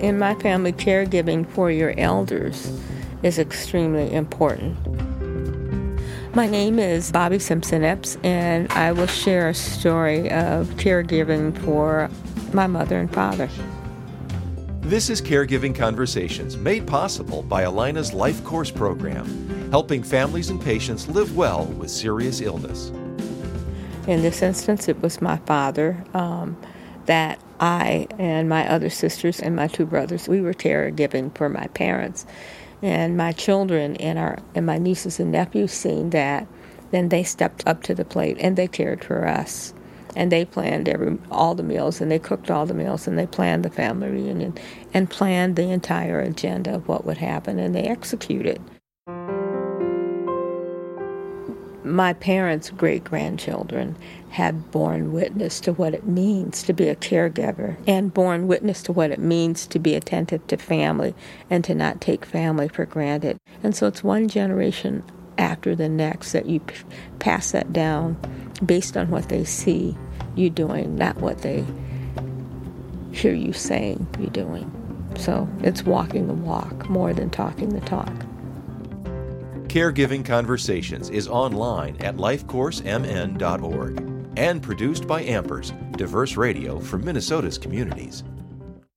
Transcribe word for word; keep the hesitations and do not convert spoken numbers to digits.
In my family, caregiving for your elders is extremely important. My name is Bobby Simpson-Epps, and I will share a story of caregiving for my mother and father. This is Caregiving Conversations, made possible by Allina's Life Course program, helping families and patients live well with serious illness. In this instance, it was my father um, that I and my other sisters and my two brothers, we were caregiving for my parents. And my children and our and my nieces and nephews seen that, then they stepped up to the plate and they cared for us. And they planned every all the meals, and they cooked all the meals, and they planned the family reunion and planned the entire agenda of what would happen, and they executed. My parents' great-grandchildren have borne witness to what it means to be a caregiver and borne witness to what it means to be attentive to family and to not take family for granted. And so it's one generation after the next that you p- pass that down based on what they see you doing, not what they hear you saying you're doing. So it's walking the walk more than talking the talk. Caregiving Conversations is online at life course m n dot org and produced by Ampers, diverse radio for Minnesota's communities.